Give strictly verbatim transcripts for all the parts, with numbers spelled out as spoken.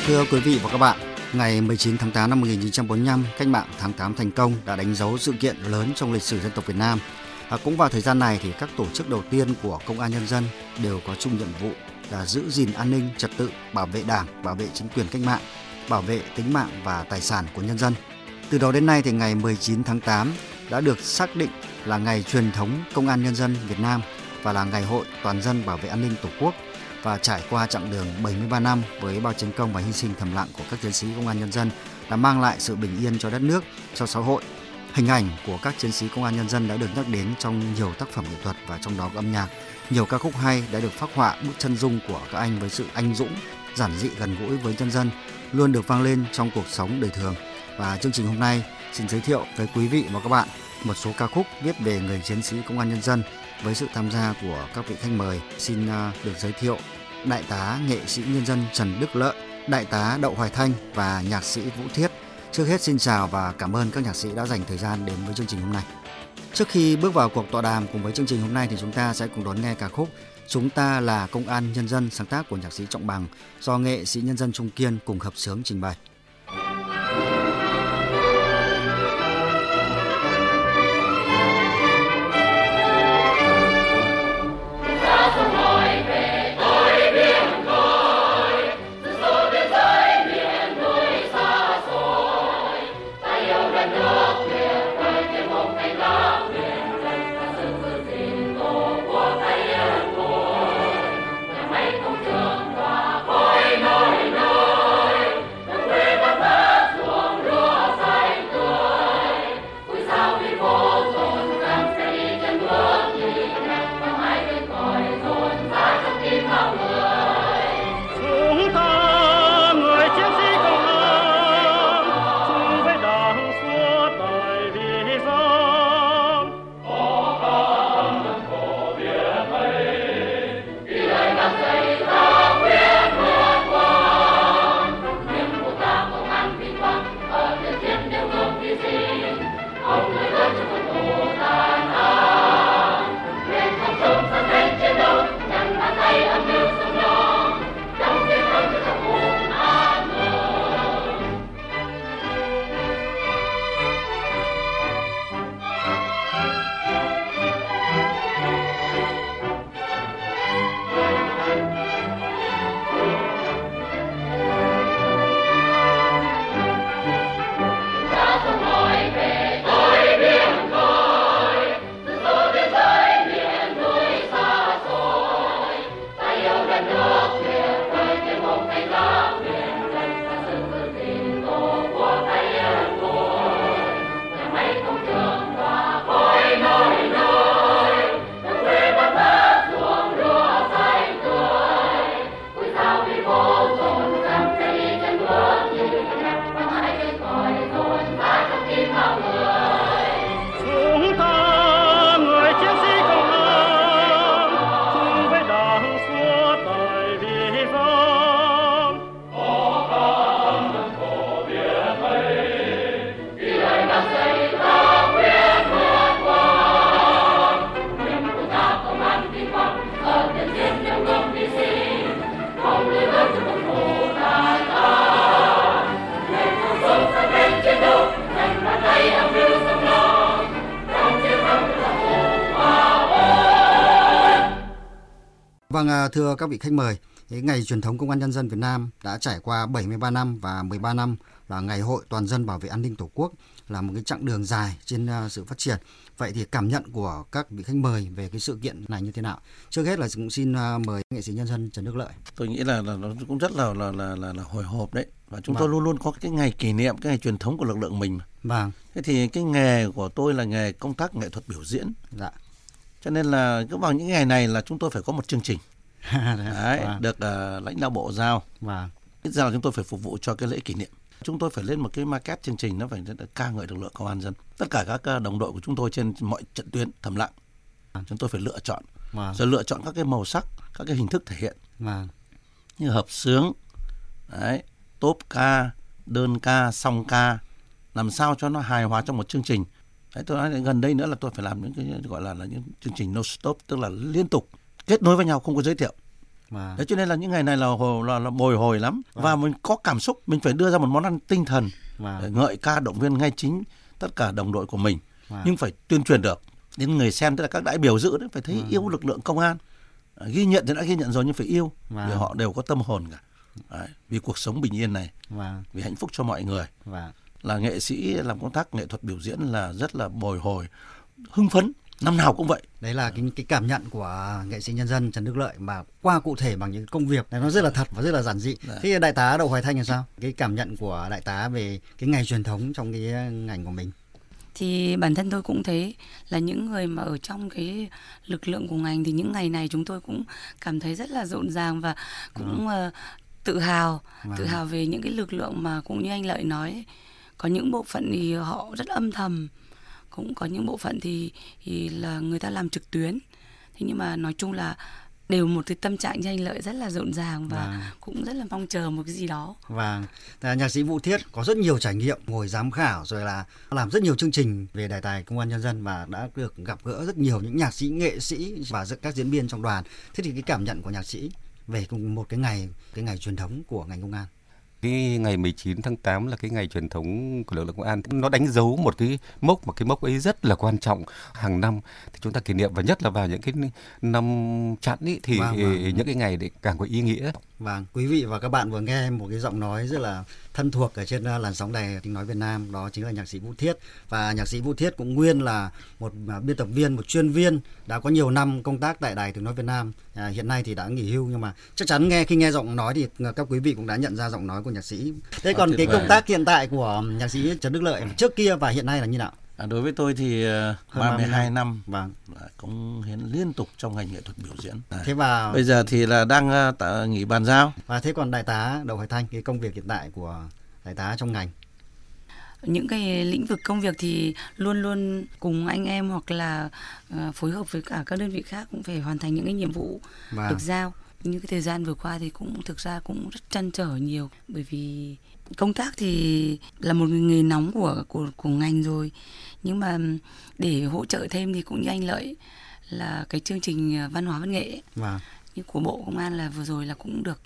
Thưa quý vị và các bạn, ngày mười chín tháng tám năm một nghìn chín trăm bốn mươi lăm, cách mạng tháng tám thành công đã đánh dấu sự kiện lớn trong lịch sử dân tộc Việt Nam. À, cũng vào thời gian này thì các tổ chức đầu tiên của Công an Nhân dân đều có chung nhiệm vụ là giữ gìn an ninh trật tự, bảo vệ Đảng, bảo vệ chính quyền cách mạng, bảo vệ tính mạng và tài sản của nhân dân. Từ đó đến nay thì ngày mười chín tháng tám đã được xác định là ngày truyền thống Công an Nhân dân Việt Nam và là ngày hội toàn dân bảo vệ an ninh Tổ quốc. Và trải qua chặng đường bảy mươi ba năm với bao chiến công và hy sinh thầm lặng của các chiến sĩ Công an Nhân dân đã mang lại sự bình yên cho đất nước, cho xã hội. Hình ảnh của các chiến sĩ Công an Nhân dân đã được nhắc đến trong nhiều tác phẩm nghệ thuật và trong đó có âm nhạc. Nhiều ca khúc hay đã được phác họa bức chân dung của các anh với sự anh dũng, giản dị gần gũi với nhân dân, luôn được vang lên trong cuộc sống đời thường. Và chương trình hôm nay xin giới thiệu với quý vị và các bạn một số ca khúc viết về người chiến sĩ Công an Nhân dân với sự tham gia của các vị khách mời. Xin được giới thiệu Đại tá nghệ sĩ nhân dân Trần Đức Lợi, Đại tá Đậu Hoài Thanh và nhạc sĩ Vũ Thiết. Trước hết xin chào và cảm ơn các nhạc sĩ đã dành thời gian đến với chương trình hôm nay. Trước khi bước vào cuộc tọa đàm cùng với chương trình hôm nay thì chúng ta sẽ cùng đón nghe ca khúc Chúng ta là Công an Nhân dân, sáng tác của nhạc sĩ Trọng Bằng, do nghệ sĩ nhân dân Trung Kiên cùng hợp xướng trình bày. Vâng, thưa các vị khách mời, ngày truyền thống Công an Nhân dân Việt Nam đã trải qua bảy mươi ba năm và mười ba năm là ngày hội toàn dân bảo vệ an ninh Tổ quốc, là một cái chặng đường dài trên sự phát triển. Vậy thì cảm nhận của các vị khách mời về cái sự kiện này như thế nào? Trước hết là cũng xin mời nghệ sĩ nhân dân Trần Đức Lợi. Tôi nghĩ là, là nó cũng rất là là là là, là hồi hộp đấy, và chúng vâng. tôi luôn luôn có cái ngày kỷ niệm, cái ngày truyền thống của lực lượng mình. Vâng. Thế thì cái nghề của tôi là nghề công tác nghệ thuật biểu diễn. Dạ. Cho nên là cứ vào những ngày này là chúng tôi phải có một chương trình. Đấy, vâng. được uh, lãnh đạo bộ giao. Vâng. Ít ra là chúng tôi phải phục vụ cho cái lễ kỷ niệm. Chúng tôi phải lên một cái market chương trình, nó phải ca ngợi lực lượng công an dân. Tất cả các đồng đội của chúng tôi trên mọi trận tuyến thầm lặng, vâng. chúng tôi phải lựa chọn, vâng. rồi lựa chọn các cái màu sắc, các cái hình thức thể hiện, vâng. như hợp xướng, đấy, tốp ca, đơn ca, song ca, làm sao cho nó hài hòa trong một chương trình. Đấy, tôi nói gần đây nữa là tôi phải làm những cái gọi là, là những chương trình no stop, tức là liên tục kết nối với nhau, không có giới thiệu. Và... Đấy cho nên là những ngày này là là, là bồi hồi lắm. Và... và mình có cảm xúc, mình phải đưa ra một món ăn tinh thần và... để ngợi ca động viên ngay chính tất cả đồng đội của mình. Và... nhưng phải tuyên truyền được đến người xem, tức là các đại biểu dự đấy phải thấy và... yêu lực lượng công an. Ghi nhận thì đã ghi nhận rồi nhưng phải yêu, và... vì họ đều có tâm hồn cả. Đấy, vì cuộc sống bình yên này, và... vì hạnh phúc cho mọi người. Và... là nghệ sĩ làm công tác nghệ thuật biểu diễn là rất là bồi hồi, hưng phấn, năm nào cũng vậy. Đấy là cái, cái cảm nhận của nghệ sĩ nhân dân Trần Đức Lợi mà qua cụ thể bằng những công việc này, nó rất là thật và rất là giản dị. Đấy. Thế đại tá Đậu Hoài Thanh là sao? Cái cảm nhận của đại tá về cái ngày truyền thống trong cái ngành của mình. Thì bản thân tôi cũng thấy là những người mà ở trong cái lực lượng của ngành thì những ngày này chúng tôi cũng cảm thấy rất là rộn ràng và cũng ừ. uh, tự hào, wow. tự hào về những cái lực lượng mà cũng như anh Lợi nói, có những bộ phận thì họ rất âm thầm, cũng có những bộ phận thì, thì là người ta làm trực tuyến. Thế nhưng mà nói chung là đều một cái tâm trạng như anh Lợi rất là rộn ràng và vâng. cũng rất là mong chờ một cái gì đó. Và vâng. nhạc sĩ Vũ Thiết có rất nhiều trải nghiệm ngồi giám khảo rồi là làm rất nhiều chương trình về đề tài công an nhân dân và đã được gặp gỡ rất nhiều những nhạc sĩ, nghệ sĩ và các diễn viên trong đoàn. Thế thì cái cảm nhận của nhạc sĩ về một cái ngày cái ngày truyền thống của ngành công an. Cái ngày mười chín tháng tám là cái ngày truyền thống của lực lượng công an. Nó đánh dấu một cái mốc, mà cái mốc ấy rất là quan trọng. Hàng năm thì chúng ta kỷ niệm, và nhất là vào những cái năm chẵn ý, thì vâng, vâng. những cái ngày để càng có ý nghĩa. Vâng, quý vị và các bạn vừa nghe một cái giọng nói rất là thân thuộc ở trên làn sóng đài tiếng nói Việt Nam, đó chính là nhạc sĩ Vũ Thiết. Và nhạc sĩ Vũ Thiết cũng nguyên là một biên tập viên, một chuyên viên đã có nhiều năm công tác tại đài tiếng nói Việt Nam. À, hiện nay thì đã nghỉ hưu, nhưng mà chắc chắn nghe khi nghe giọng nói thì các quý vị cũng đã nhận ra giọng nói của nhạc sĩ. Thế còn cái công tác hiện tại của nhạc sĩ Trần Đức Lợi trước kia và hiện nay là như nào? À, đối với tôi thì ba mươi hai năm vâng. cống hiến liên tục trong ngành nghệ thuật biểu diễn. À, thế và bây giờ thì là đang uh, nghỉ bàn giao. Và thế còn đại tá Đậu Hoài Thanh, cái công việc hiện tại của đại tá trong ngành? Những cái lĩnh vực công việc thì luôn luôn cùng anh em hoặc là uh, phối hợp với cả các đơn vị khác cũng phải hoàn thành những cái nhiệm vụ vâng. được giao. Như cái thời gian vừa qua thì cũng thực ra cũng rất trăn trở nhiều, bởi vì công tác thì là một nghề nóng của của của ngành rồi, nhưng mà để hỗ trợ thêm thì cũng như anh Lợi là cái chương trình văn hóa văn nghệ vâng. như của Bộ Công an là vừa rồi là cũng được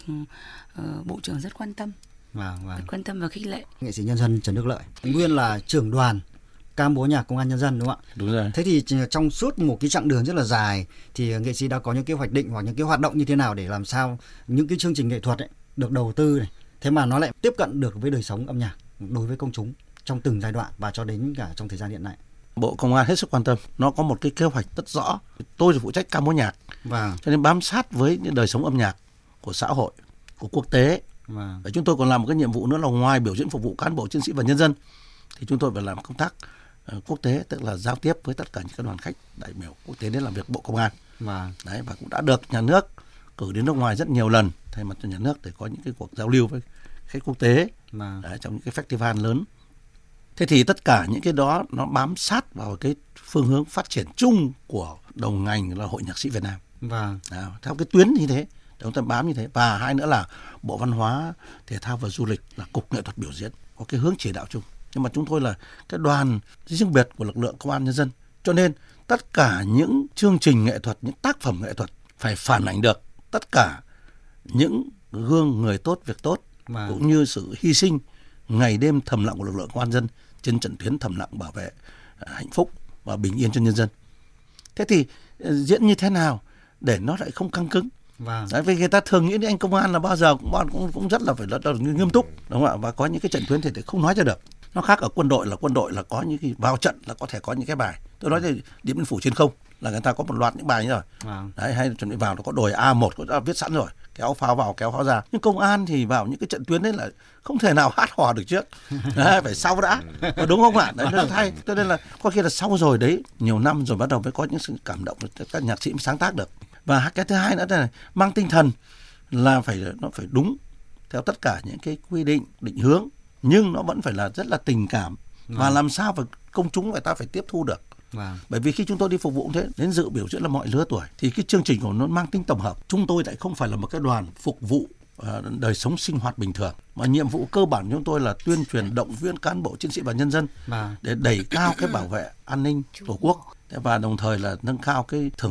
uh, Bộ trưởng rất quan tâm, vâng, vâng. rất quan tâm và khích lệ. Nghệ sĩ nhân dân Trần Đức Lợi nguyên là trưởng đoàn ca múa nhạc công an nhân dân, đúng không ạ? Đúng rồi. Thế thì trong suốt một cái chặng đường rất là dài thì nghệ sĩ đã có những cái hoạch định hoặc những cái hoạt động như thế nào để làm sao những cái chương trình nghệ thuật ấy được đầu tư này, thế mà nó lại tiếp cận được với đời sống âm nhạc đối với công chúng trong từng giai đoạn và cho đến cả trong thời gian hiện nay? Bộ Công an hết sức quan tâm, nó có một cái kế hoạch rất rõ. Tôi thì phụ trách ca múa nhạc, và cho nên bám sát với những đời sống âm nhạc của xã hội, của quốc tế. Và và chúng tôi còn làm một cái nhiệm vụ nữa là ngoài biểu diễn phục vụ cán bộ, chiến sĩ và nhân dân thì chúng tôi phải làm công tác uh, quốc tế, tức là giao tiếp với tất cả những cái đoàn khách đại biểu quốc tế đến làm việc Bộ Công an. Và đấy, và cũng đã được nhà nước cử đến nước ngoài rất nhiều lần thay mặt cho nhà nước để có những cái cuộc giao lưu với khách quốc tế đấy, trong những cái festival lớn. Thế thì tất cả những cái đó nó bám sát vào cái phương hướng phát triển chung của đồng ngành là Hội Nhạc sĩ Việt Nam. Và à, theo cái tuyến như thế, chúng ta bám như thế. Và hai nữa là Bộ Văn hóa, Thể thao và Du lịch là Cục Nghệ thuật biểu diễn có cái hướng chỉ đạo chung. Nhưng mà chúng tôi là cái đoàn riêng biệt của lực lượng công an nhân dân, cho nên tất cả những chương trình nghệ thuật, những tác phẩm nghệ thuật phải phản ảnh được tất cả những gương người tốt việc tốt và cũng như sự hy sinh ngày đêm thầm lặng của lực lượng công an dân trên trận tuyến thầm lặng bảo vệ hạnh phúc và bình yên cho nhân dân. Thế thì diễn như thế nào để nó lại không căng cứng? Vâng. Đấy, vì người ta thường nghĩ đến anh công an là bao giờ cũng cũng, cũng rất là phải là, là nghiêm túc, đúng không ạ? Và có những cái trận tuyến thì không nói cho được. Nó khác ở quân đội là quân đội là có những cái vào trận là có thể có những cái bài. Tôi nói thì Điện Biên Phủ trên không là người ta có một loạt những bài như rồi. Vâng. Đấy, hay chuẩn bị vào nó có đồi A một có đã viết sẵn rồi, kéo pháo vào kéo pháo ra. Nhưng công an thì vào những cái trận tuyến đấy là không thể nào hát hò được trước. Đấy, phải sau đã. Và đúng không ạ? Đấy là thay. Cho nên là có khi là sau rồi đấy, nhiều năm rồi bắt đầu mới có những sự cảm động các nhạc sĩ mới sáng tác được. Và cái thứ hai nữa là mang tinh thần là phải nó phải đúng theo tất cả những cái quy định định hướng, nhưng nó vẫn phải là rất là tình cảm và làm sao phải công chúng người ta phải tiếp thu được. Wow. Bởi vì khi chúng tôi đi phục vụ thế, đến dự biểu diễn là mọi lứa tuổi thì cái chương trình của nó mang tính tổng hợp. Chúng tôi lại không phải là một cái đoàn phục vụ uh, đời sống sinh hoạt bình thường, mà nhiệm vụ cơ bản chúng tôi là tuyên truyền động viên cán bộ chiến sĩ và nhân dân wow. để đẩy cao cái bảo vệ an ninh tổ quốc và đồng thời là nâng cao cái thưởng thức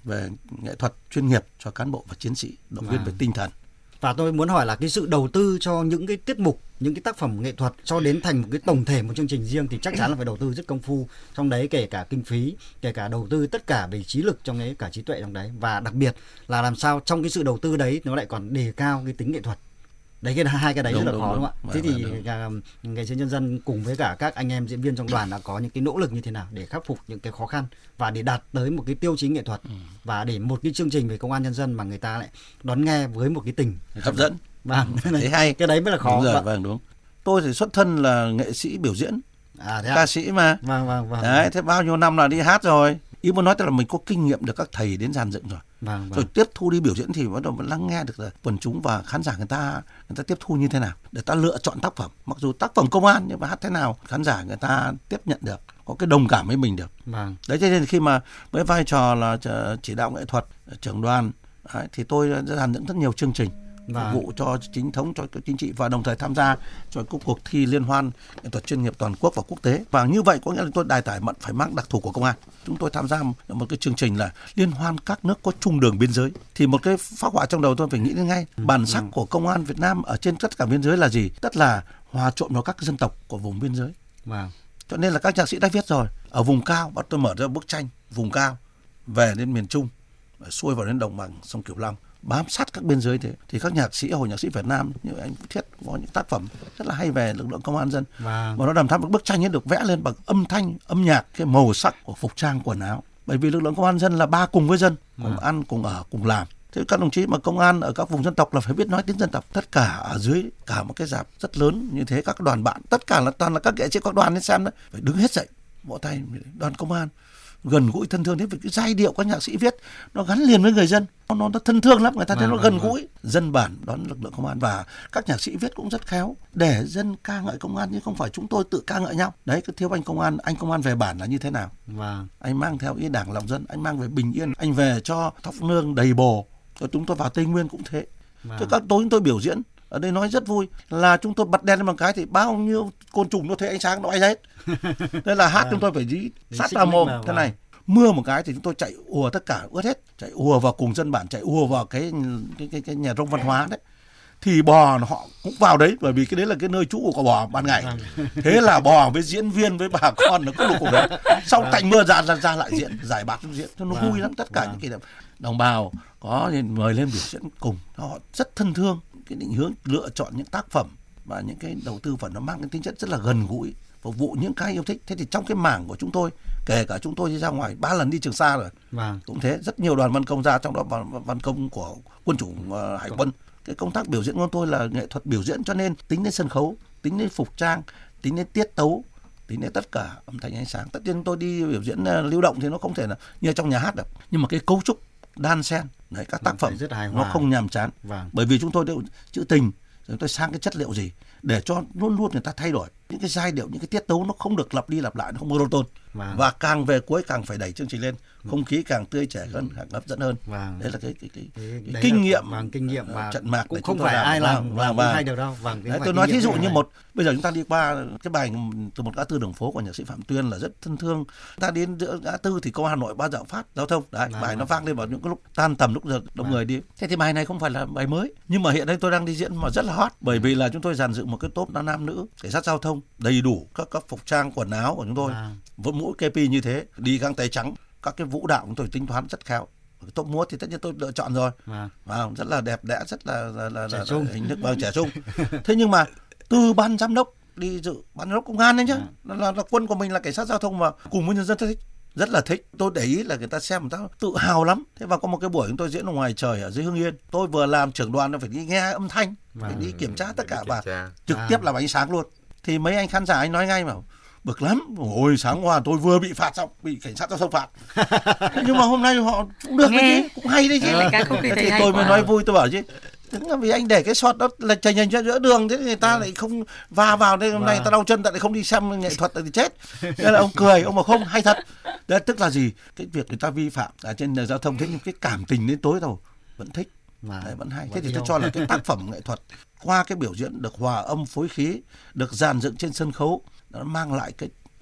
về nghệ thuật chuyên nghiệp cho cán bộ và chiến sĩ, động viên về tinh thần. Và tôi muốn hỏi là cái sự đầu tư cho những cái tiết mục, những cái tác phẩm nghệ thuật cho đến thành một cái tổng thể, một chương trình riêng thì chắc chắn là phải đầu tư rất công phu trong đấy, kể cả kinh phí, kể cả đầu tư tất cả về trí lực trong đấy, cả trí tuệ trong đấy, và đặc biệt là làm sao trong cái sự đầu tư đấy nó lại còn đề cao cái tính nghệ thuật. Đấy, cái hai cái đấy đúng, rất là đúng, khó đúng, đúng không ạ? Thế thì Nghệ sĩ Nhân dân cùng với cả các anh em diễn viên trong đoàn đã có những cái nỗ lực như thế nào để khắc phục những cái khó khăn và để đạt tới một cái tiêu chí nghệ thuật, ừ. và để một cái chương trình về công an nhân dân mà người ta lại đón nghe với một cái tình hấp dẫn. Vâng, thế hay. Cái đấy mới là khó. Đúng rồi, vâng đúng. Tôi thì xuất thân là nghệ sĩ biểu diễn, à, ca sĩ mà. Vâng, vâng, vâng. Đấy, thế bao nhiêu năm là đi hát rồi. Ý muốn nói tức là mình có kinh nghiệm được các thầy đến dàn dựng rồi. Vâng, vâng. Rồi tiếp thu đi biểu diễn thì bắt đầu vẫn lắng nghe được là quần chúng và khán giả người ta người ta tiếp thu như thế nào để ta lựa chọn tác phẩm. Mặc dù tác phẩm công an nhưng mà hát thế nào khán giả người ta tiếp nhận được, có cái đồng cảm với mình được. Vâng. Đấy, cho nên khi mà với vai trò là chỉ đạo nghệ thuật, trưởng đoàn, đấy, thì tôi đã dàn dựng rất nhiều chương trình phục vụ cho chính thống, cho chính trị và đồng thời tham gia cho các cuộc thi liên hoan nghệ thuật chuyên nghiệp toàn quốc và quốc tế. Và như vậy có nghĩa là tôi đài tải mận phải mang đặc thù của công an. Chúng tôi tham gia một cái chương trình là liên hoan các nước có chung đường biên giới. Thì một cái phác họa trong đầu tôi phải nghĩ đến ngay, bản sắc của công an Việt Nam ở trên tất cả biên giới là gì? Tức là hòa trộn vào các dân tộc của vùng biên giới. Wow. Cho nên là các nhạc sĩ đã viết rồi. Ở vùng cao, bắt tôi mở ra bức tranh vùng cao về đến miền Trung, xuôi vào đến đồng bằng sông Cửu Long, bám sát các biên giới thế, thì các nhạc sĩ, hội nhạc sĩ Việt Nam như anh Thiết có những tác phẩm rất là hay về lực lượng công an nhân dân, và nó đàm thắm một bức tranh ấy được vẽ lên bằng âm thanh, âm nhạc, cái màu sắc của phục trang, quần áo. Bởi vì lực lượng công an nhân dân là ba cùng với dân, cùng à. ăn, cùng ở, cùng làm. Thế các đồng chí mà công an ở các vùng dân tộc là phải biết nói tiếng dân tộc. Tất cả ở dưới cả một cái rạp rất lớn như thế, các đoàn bạn, tất cả là toàn là các nghệ sĩ các đoàn đến xem đấy, phải đứng hết dậy, vỗ tay. Đoàn công an gần gũi thân thương, thế vì cái giai điệu các nhạc sĩ viết nó gắn liền với người dân, nó nó thân thương lắm, người ta thấy nó gần gũi. Dân bản đón lực lượng công an và các nhạc sĩ viết cũng rất khéo để dân ca ngợi công an, nhưng không phải chúng tôi tự ca ngợi nhau. Đấy, cái thiếu anh công an, anh công an về bản là như thế nào? Vâng. Anh mang theo ý đảng lòng dân, anh mang về bình yên, anh về cho thóc nương đầy bồ. Rồi chúng tôi vào Tây Nguyên cũng thế. Vâng. Thế các tối chúng tôi biểu diễn ở đây nói rất vui là chúng tôi bật đèn lên một cái thì bao nhiêu côn trùng nó thấy ánh sáng nó bay hết. Nên là hát chúng tôi phải dí sát vào mồm thế này. Mưa một cái thì chúng tôi chạy ùa tất cả ướt hết, chạy ùa vào cùng dân bản, chạy ùa vào cái cái cái, cái nhà rông văn hóa đấy. Thì bò họ cũng vào đấy, bởi vì cái đấy là cái nơi trú của bò ban ngày. Thế là bò với diễn viên với bà con nó cũng cùng đấy. Sau tạnh mưa ra ra ra lại diễn, giải bạc diễn, nó vui lắm. Tất cả những kỷ niệm đồng bào có mời lên biểu diễn cùng, họ rất thân thương. Cái định hướng lựa chọn những tác phẩm và những cái đầu tư vào nó mang cái tính chất rất là gần gũi, phục vụ những cái yêu thích. Thế thì trong cái mảng của chúng tôi, kể cả chúng tôi đi ra ngoài ba lần đi Trường Sa rồi, vâng. cũng thế, rất nhiều đoàn văn công ra, trong đó văn, văn công của quân chủng uh, hải quân. Cái công tác biểu diễn của tôi là nghệ thuật biểu diễn, cho nên tính đến sân khấu, tính đến phục trang, tính đến tiết tấu, tính đến tất cả âm thanh ánh sáng. Tất nhiên tôi đi biểu diễn uh, lưu động thì nó không thể là như trong nhà hát được, nhưng mà cái cấu trúc đan xen, đấy, các tác phẩm nó không nhàm chán, vâng. bởi vì chúng tôi đều trữ tình, chúng tôi sang cái chất liệu gì để cho luôn luôn người ta thay đổi những cái giai điệu, những cái tiết tấu nó không được lặp đi lặp lại, nó không monotone, vâng. và càng về cuối càng phải đẩy chương trình lên, không khí càng tươi trẻ hơn, càng hấp dẫn hơn, vâng. đấy là cái cái, cái, cái, cái kinh nghiệm, vâng, kinh nghiệm và trận mạc cũng không phải làm. ai làm làm vâng, hay được đâu, vâng, đấy, tôi nói thí dụ như một bây giờ chúng ta đi qua cái bài từ một ngã tư đường phố của nhạc sĩ Phạm Tuyên là rất thân thương, ta đến giữa ngã tư thì công an Hà Nội bao giờ phát giao thông, đấy, vâng, bài vâng. nó vang lên vào những cái lúc tan tầm, lúc giờ đông vâng. người đi. Thế thì bài này không phải là bài mới, nhưng mà hiện nay tôi đang đi diễn mà rất là hot, bởi vì là chúng tôi dàn dựng một cái tốp nam nữ cảnh sát giao thông đầy đủ các các phục trang quần áo của chúng tôi, với mỗi ca pê như thế, đi găng tay trắng, các cái vũ đạo chúng tôi tính toán rất khéo. Top múa thì tất nhiên tôi lựa chọn rồi, à. Wow, rất là đẹp đẽ, rất là, là, là, là, là hình thức bằng trẻ trung. Thế nhưng mà từ ban giám đốc đi dự, ban giám đốc công an đấy nhá, à. là, là, là quân của mình là cảnh sát giao thông mà cùng với nhân dân thích, rất là thích. Tôi để ý là người ta xem người ta tự hào lắm. Thế và có một cái buổi chúng tôi diễn ở ngoài trời ở dưới Hưng Yên, tôi vừa làm trưởng đoàn nó phải đi nghe âm thanh, phải đi kiểm tra tất cả và trực tiếp làm ánh sáng luôn. Thì mấy anh khán giả anh nói ngay mà bực lắm, ôi sáng qua tôi vừa bị phạt xong, bị cảnh sát giao thông phạt. Nhưng mà hôm nay họ cũng được đấy chứ, cũng hay đấy chứ. Thế thì tôi mới nói vui, tôi bảo chứ đúng là vì anh để cái shot đó là chành nhành ra giữa đường, thế người ta ừ. lại không va vào đây, hôm nay người ta đau chân, ta lại không đi xem nghệ thuật thì chết. Nên là ông cười, ông mà không hay thật. Đấy, tức là gì? Cái việc người ta vi phạm ở trên đường giao thông, thế nhưng cái cảm tình đến tối đầu vẫn thích. Đấy, vẫn hay. Thế thì tôi cho là cái tác phẩm nghệ thuật qua cái biểu diễn được hòa âm phối khí, được dàn dựng trên sân khấu, nó mang lại cái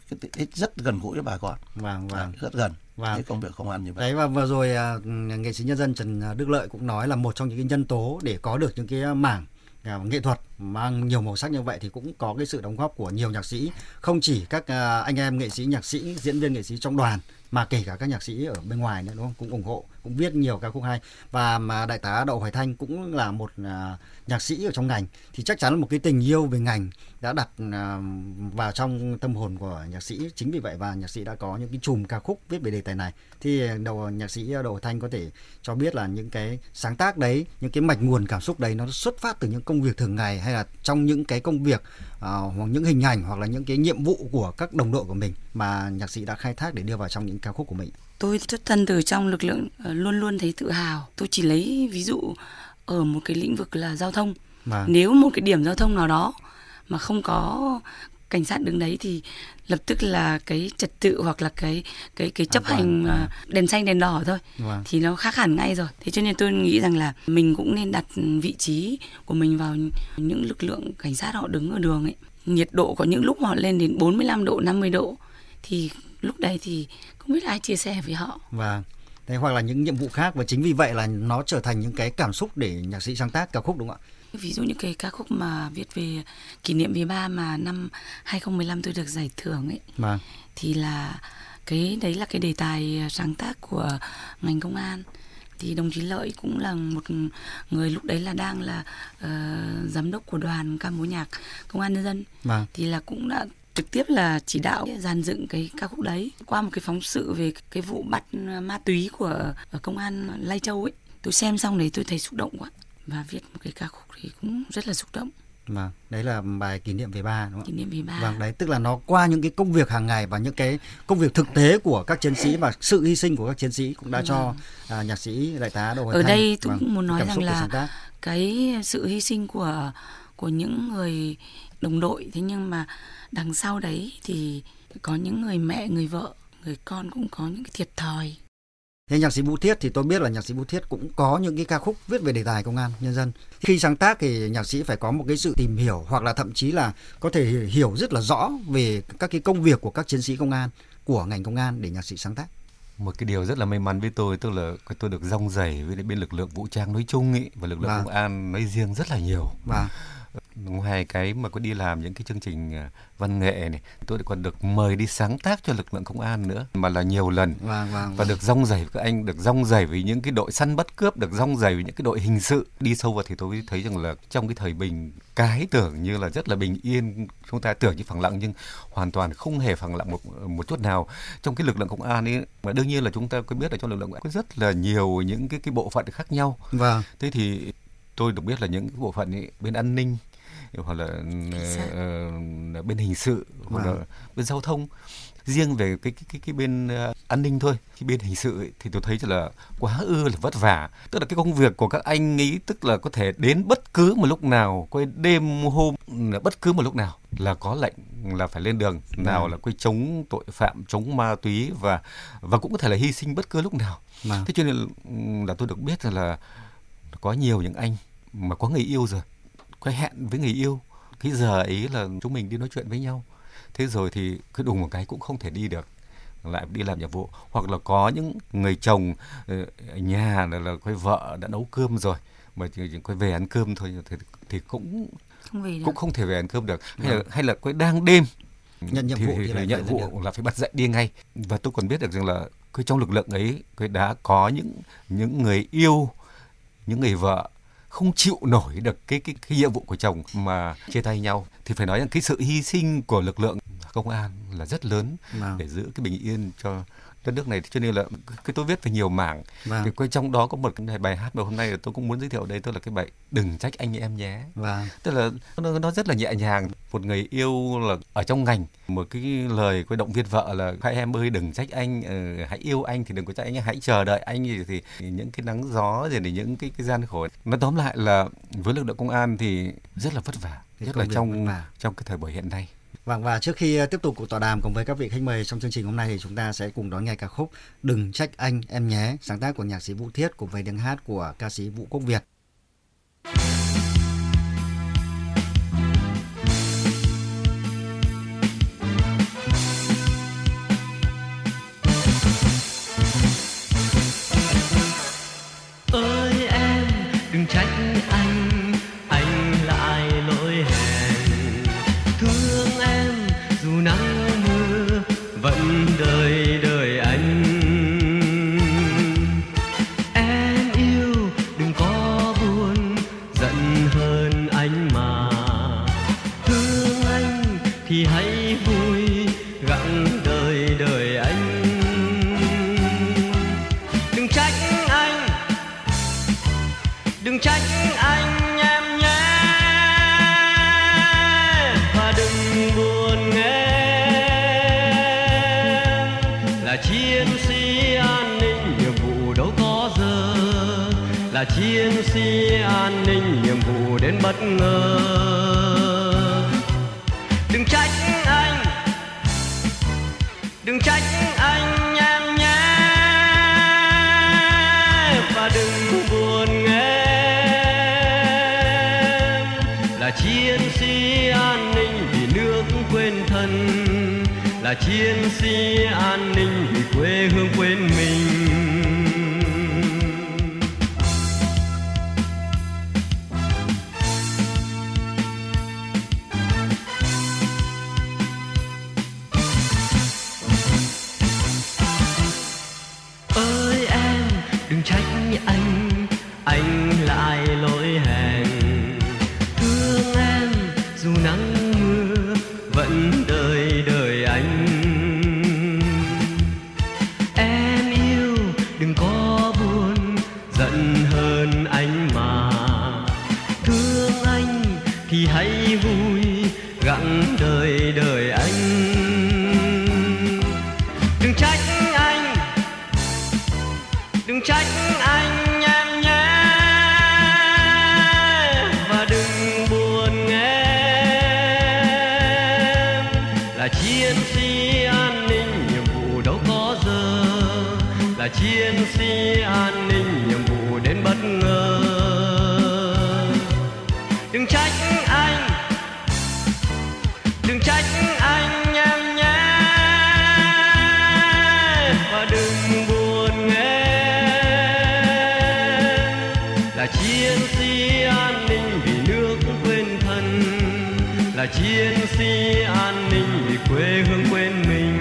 cái rất gần gũi với bà con. Vâng, vâng. Rất gần. Vâng. Cái công việc công an như vậy. Đấy, và vừa rồi nghệ sĩ nhân dân Trần Đức Lợi cũng nói là một trong những cái nhân tố để có được những cái mảng nghệ thuật mang nhiều màu sắc như vậy thì cũng có cái sự đóng góp của nhiều nhạc sĩ, không chỉ các anh em nghệ sĩ, nhạc sĩ, diễn viên nghệ sĩ trong đoàn mà kể cả các nhạc sĩ ở bên ngoài nữa, đúng không? Cũng ủng hộ, cũng viết nhiều ca khúc hay. Và mà đại tá Đậu Hoài Thanh cũng là một uh, nhạc sĩ ở trong ngành, thì chắc chắn là một cái tình yêu về ngành đã đặt uh, vào trong tâm hồn của nhạc sĩ. Chính vì vậy và nhạc sĩ đã có những cái chùm ca khúc viết về đề tài này. Thì đầu nhạc sĩ Đậu Hoài Thanh có thể cho biết là những cái sáng tác đấy, những cái mạch nguồn cảm xúc đấy nó xuất phát từ những công việc thường ngày, hay là trong những cái công việc uh, hoặc những hình ảnh hoặc là những cái nhiệm vụ của các đồng đội của mình mà nhạc sĩ đã khai thác để đưa vào trong những ca khúc của mình. Tôi xuất thân từ trong lực lượng, luôn luôn thấy tự hào. Tôi chỉ lấy ví dụ ở một cái lĩnh vực là giao thông. Mà. Nếu một cái điểm giao thông nào đó mà không có cảnh sát đứng đấy thì lập tức là cái trật tự hoặc là cái cái cái chấp hành à. đèn xanh đèn đỏ thôi à. Thì nó khác hẳn ngay rồi. Thế cho nên tôi nghĩ rằng là mình cũng nên đặt vị trí của mình vào những lực lượng cảnh sát họ đứng ở đường ấy. Nhiệt độ có những lúc họ lên đến bốn mươi lăm độ, năm mươi độ thì lúc đấy thì không biết ai chia sẻ với họ. Vâng. Đấy, hoặc là những nhiệm vụ khác, và chính vì vậy là nó trở thành những cái cảm xúc để nhạc sĩ sáng tác ca khúc, đúng không ạ? Ví dụ những cái ca khúc mà viết về kỷ niệm V ba mà năm hai không một năm tôi được giải thưởng ấy, vâng. Thì là cái đấy là cái đề tài sáng tác của ngành công an. Thì đồng chí Lợi cũng là một người lúc đấy là đang là uh, giám đốc của đoàn ca mối nhạc Công an Nhân dân, vâng. Thì là cũng đã trực tiếp là chỉ đạo dàn dựng cái ca khúc đấy qua một cái phóng sự về cái vụ bắt ma túy của ở công an Lai Châu ấy. Tôi xem xong đấy tôi thấy xúc động quá và viết một cái ca khúc thì cũng rất là xúc động. Vâng, đấy là bài kỷ niệm về ba, đúng không? Kỷ niệm về ba. Vâng, đấy tức là nó qua những cái công việc hàng ngày và những cái công việc thực tế của các chiến sĩ và sự hy sinh của các chiến sĩ cũng đã vâng. cho à, nhạc sĩ đại tá Đậu Hoài Ở Thanh. đây tôi vâng, cũng muốn nói rằng là cái sự hy sinh của của những người đồng đội, thế nhưng mà đằng sau đấy thì có những người mẹ, người vợ, người con cũng có những cái thiệt thòi. Thế nhạc sĩ Vũ Thiết thì tôi biết là nhạc sĩ Vũ Thiết cũng có những cái ca khúc viết về đề tài công an nhân dân. Khi sáng tác thì nhạc sĩ phải có một cái sự tìm hiểu hoặc là thậm chí là có thể hiểu rất là rõ về các cái công việc của các chiến sĩ công an, của ngành công an để nhạc sĩ sáng tác. Một cái điều rất là may mắn với tôi, tức là tôi được rong rẩy với bên lực lượng vũ trang nói chung ý, và lực lượng vâng. công an nói riêng rất là nhiều. Vâng. Ngoài cái mà có đi làm những cái chương trình văn nghệ này, tôi còn được mời đi sáng tác cho lực lượng công an nữa, mà là nhiều lần. Vâng, vâng, và được rong rẩy với các anh, được rong rẩy với những cái đội săn bắt cướp, được rong rẩy với những cái đội hình sự. Đi sâu vào thì tôi thấy rằng là trong cái thời bình, cái tưởng như là rất là bình yên, chúng ta tưởng như phẳng lặng nhưng hoàn toàn không hề phẳng lặng một một chút nào. Trong cái lực lượng công an ấy, mà đương nhiên là chúng ta có biết là trong lực lượng có rất là nhiều những cái cái bộ phận khác nhau. Vâng. Thế thì tôi được biết là những cái bộ phận ấy, bên an ninh hoặc là uh, bên hình sự hoặc là bên giao thông. Riêng về cái cái cái, cái bên uh, an ninh thôi, cái bên hình sự ấy, thì tôi thấy là quá ư là vất vả. Tức là cái công việc của các anh ấy tức là có thể đến bất cứ một lúc nào, quay đêm hôm, bất cứ một lúc nào là có lệnh là phải lên đường, nào à. là quay chống tội phạm, chống ma túy và và cũng có thể là hy sinh bất cứ lúc nào. À. Thế cho nên là, là tôi được biết là có nhiều những anh mà có người yêu rồi, có hẹn với người yêu, cái giờ ấy là chúng mình đi nói chuyện với nhau. Thế rồi thì cứ đùng một cái cũng không thể đi được, lại đi làm nhiệm vụ. Hoặc là có những người chồng ở nhà là, là quay vợ đã nấu cơm rồi, mà chỉ, chỉ quay về ăn cơm thôi thì, thì cũng không cũng không thể về ăn cơm được. Hay là, hay là quay đang đêm nhận nhiệm thì, vụ thì, thì thì nhận vụ là phải bật dậy đi ngay. Và tôi còn biết được rằng là cái trong lực lượng ấy cái đã có những những người yêu, những người vợ không chịu nổi được cái cái cái nhiệm vụ của chồng mà chia tay nhau. Thì phải nói rằng cái sự hy sinh của lực lượng công an là rất lớn wow. để giữ cái bình yên cho đất nước này. Cho nên là cái tôi viết về nhiều mảng. Wow. Thì quay trong đó có một cái bài hát mà hôm nay tôi cũng muốn giới thiệu ở đây, tức là cái bài Đừng Trách Anh Em Nhé. Wow. Tức là nó, nó rất là nhẹ nhàng. Một người yêu là ở trong ngành, một cái lời quay động viên vợ là hai em ơi đừng trách anh, uh, hãy yêu anh thì đừng có trách anh, hãy chờ đợi anh thì, thì, thì những cái nắng gió rồi thì những cái, cái gian khổ. Nó tóm lại là với lực lượng công an thì rất là vất vả, cái rất là trong trong cái thời buổi hiện nay. Vâng, và trước khi tiếp tục cuộc tọa đàm cùng với các vị khách mời trong chương trình hôm nay thì chúng ta sẽ cùng đón nghe ca khúc Đừng Trách Anh Em Nhé, sáng tác của nhạc sĩ Vũ Thiết cùng với tiếng hát của ca sĩ Vũ Quốc Việt. vẫn đời đời anh. Em yêu đừng có buồn giận hơn anh mà, thương anh thì hãy vui gắng đời đời anh. Đừng trách anh, đừng trách anh em nhé, và đừng buồn em là chiến sĩ an ninh, nhiệm vụ đâu có giờ là chiến sĩ an ninh, nhiệm vụ đến bất ngờ. Đừng trách anh, đừng trách anh em nhé, và đừng buồn em là chiến sĩ an ninh vì nước quên thân, là chiến sĩ an ninh vì quê hương quên mình. Ơi em đừng trách anh, anh lại lỗi hẹn. Thương em dù nắng mưa vẫn đời đời anh. Em yêu đừng có buồn giận hơn anh mà, thương anh thì hãy vui gắng đời đời anh. Đừng trách anh, đừng trách anh em nhé, và đừng buồn em là chiến sĩ an ninh, nhiệm vụ đâu có giờ là chiến sĩ an ninh, nhiệm vụ đến bất ngờ. Đừng trách anh, đừng trách anh em nhé, và đừng buồn em là chiến sĩ an ninh vì nước quên thân, là chiến sĩ an ninh vì quê hương quên mình.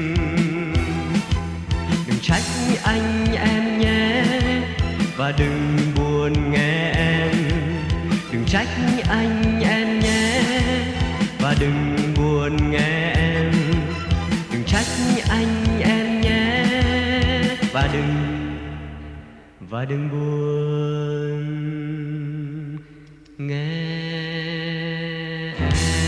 Đừng trách anh em nhé, và đừng buồn nghe em. Đừng trách anh em nhé, và đừng buồn nghe em. Đừng trách anh em nhé, và đừng và đừng buồn nghe em.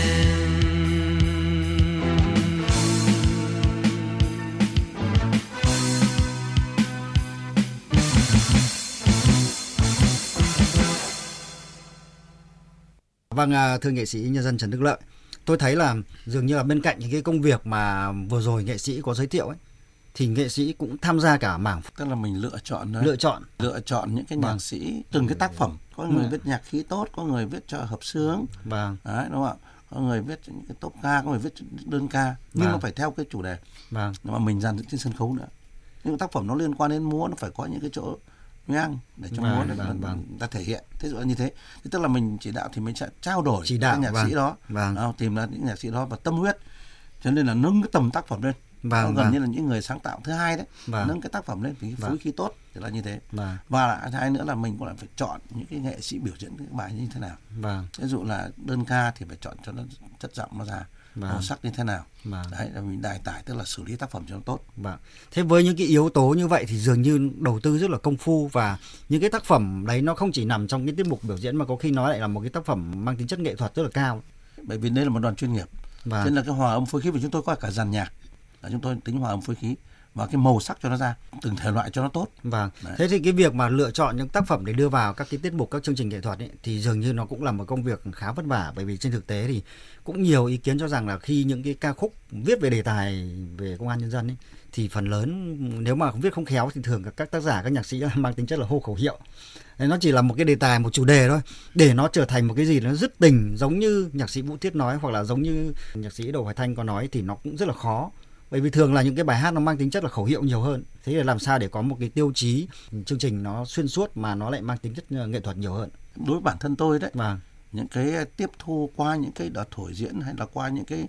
Vâng, thưa nghệ sĩ nhân dân Trần Đức Lợi, tôi thấy là dường như là bên cạnh những cái công việc mà vừa rồi nghệ sĩ có giới thiệu ấy, thì nghệ sĩ cũng tham gia cả mảng, tức là mình lựa chọn đấy. lựa chọn lựa chọn những cái nhạc vâng. sĩ từng cái tác phẩm. Có người ừ. viết nhạc khí tốt, có người viết cho hợp xướng, vâng. đấy, đúng không ạ? Có người viết những cái tốp ca, có người viết đơn ca, nhưng vâng. nó phải theo cái chủ đề vâng. mà mình dàn dựng trên sân khấu nữa. Nhưng tác phẩm nó liên quan đến múa, nó phải có những cái chỗ ngang để cho vâng, múa vâng, vâng, vâng. ta thể hiện. Thế dụ như thế, thì tức là mình chỉ đạo thì mình sẽ trao đổi chỉ đạo, các nhạc vâng. sĩ đó, vâng. tìm ra những nhạc sĩ đó và tâm huyết, cho nên là nâng cái tầm tác phẩm lên. Vâng, gần vâng. như là những người sáng tạo thứ hai đấy, vâng. nâng cái tác phẩm lên vì phối vâng. khí tốt thì là như thế. Vâng. Và lại hai nữa là mình cũng lại phải chọn những cái nghệ sĩ biểu diễn cái bài như thế nào. Vâng. Ví dụ là đơn ca thì phải chọn cho nó chất giọng nó ra, vâng. màu sắc như thế nào. Vâng. Đấy là mình đài tải, tức là xử lý tác phẩm cho nó tốt. Vâng. Thế với những cái yếu tố như vậy thì dường như đầu tư rất là công phu, và những cái tác phẩm đấy nó không chỉ nằm trong cái tiết mục biểu diễn mà có khi nó lại là một cái tác phẩm mang tính chất nghệ thuật rất là cao. Bởi vì đây là một đoàn chuyên nghiệp. Vâng. Cho nên là cái hòa âm phối khí của chúng tôi có cả dàn nhạc, là chúng tôi tính hòa âm phối khí và cái màu sắc cho nó ra, từng thể loại cho nó tốt. Vâng. Đấy. Thế thì cái việc mà lựa chọn những tác phẩm để đưa vào các cái tiết mục, các chương trình nghệ thuật ấy, thì dường như nó cũng là một công việc khá vất vả, bởi vì trên thực tế thì cũng nhiều ý kiến cho rằng là khi những cái ca khúc viết về đề tài về công an nhân dân ấy, thì phần lớn nếu mà viết không khéo thì thường các tác giả, các nhạc sĩ mang tính chất là hô khẩu hiệu. Đấy, nó chỉ là một cái đề tài, một chủ đề thôi, để nó trở thành một cái gì nó dứt tình, giống như nhạc sĩ Vũ Thiết nói, hoặc là giống như nhạc sĩ Đỗ Hoài Thanh có nói, thì nó cũng rất là khó. Bởi vì thường là những cái bài hát nó mang tính chất là khẩu hiệu nhiều hơn. Thế là làm sao để có một cái tiêu chí chương trình nó xuyên suốt mà nó lại mang tính chất nghệ thuật nhiều hơn. Đối với bản thân tôi đấy, vâng. những cái tiếp thu qua những cái đợt thổi diễn hay là qua những cái